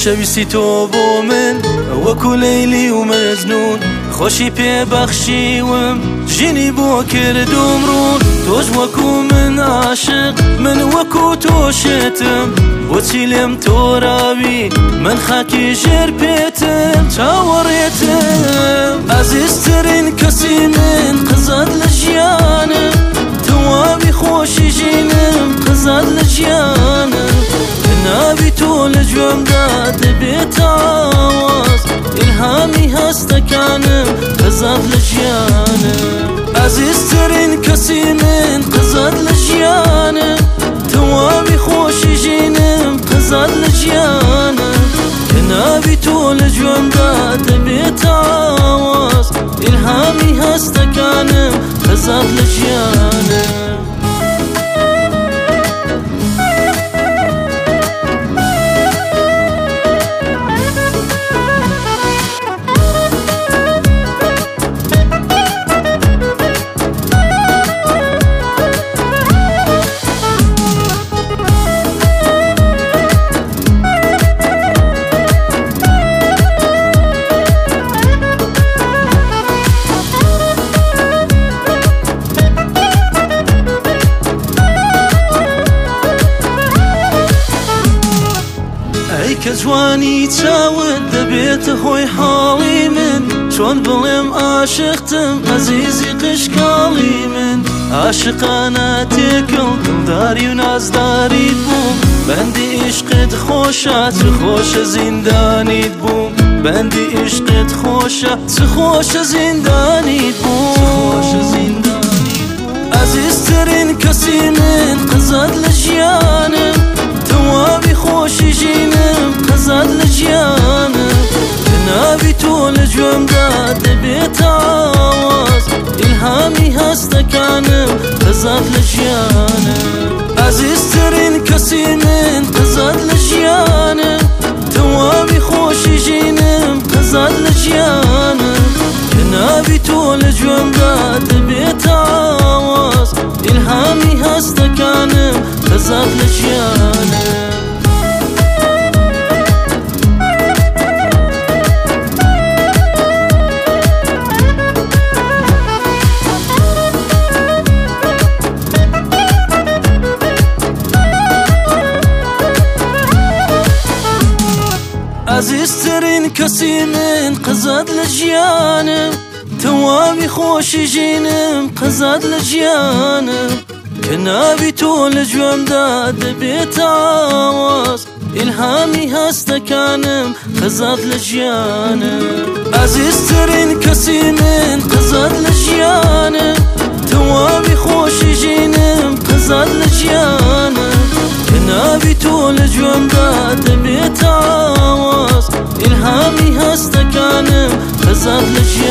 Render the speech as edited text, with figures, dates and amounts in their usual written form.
خۆشەویستی تۆ بۆ من وەکو لەیلی و مەجنون خۆشی پێبەخشیوم ژینی بۆ کردوم ڕوون تۆش وەکو من عاشق من وەکو تۆشێتم بۆچی لێم تۆراوی من خاکی ژێر پێتم چاوەڕێتم عەزیزترین کەسی من قزات لە ژیانم تەواوی خۆشی ژینم قزات لە ژیانم ناوی تۆ لە گوێمدا دەبێت ئاواز ئیلهامی هەستەکانم قزات لە ژیانم عەزیزترین کەسی من قزات لە ژیانم تەواوی خۆشی ژینم قزات لە ژیانم کە ناوی تۆ لە گوێمدا دەبێت ئاواز ئیلهامی هەستەکانم قزات لە ژیانم کە جوانی چاوت دەبێتە هۆی حاڵی من چۆن بڵێم عاشقتم عەزیزی قشقاڵی من عاشقانە تێکەڵ دڵداری و نازداریت بووم بەندی عیشقت خۆشە چ خۆشە زیندانیت بووم بەندی عیشقت خۆشە چ خۆشە زیندانیت بووم عەزیزترین کەسی من قزات لە ژیانم تەواوی خۆشی ژینم قزات لە ژیانم کە ناوی تۆ لە گوێمدا دەبێت ئاواز ئیلهامی هەستەکانم قزات لە ژیانم عەزیزترین کەسی من قزات لە ژیانم تەواوی خۆشی ژینم قزات لە ژیانم کە ناوی تۆ لە گوێمدا دەبێت ئاواز ئیلهامی هەستەکانم قزات لە ژیانم عەزیزترین کەسی من قزات لە ژیانم تەواوی خۆشی ژینم قزات لە ژیانم کە ناوی تۆ لە گوێمدا دەبێت ئاواز ئیلهامی هەستەکانم قزات لە ژیانم عەزیزترین کەسی من قزات لە ژیانم تەواوی خۆشی ژینم قزات لە ژیانم کە ناوی تۆ لە گوێمدا دەبێت ئاواز ئیلهامی هەستەکانم قزات لە ژیانم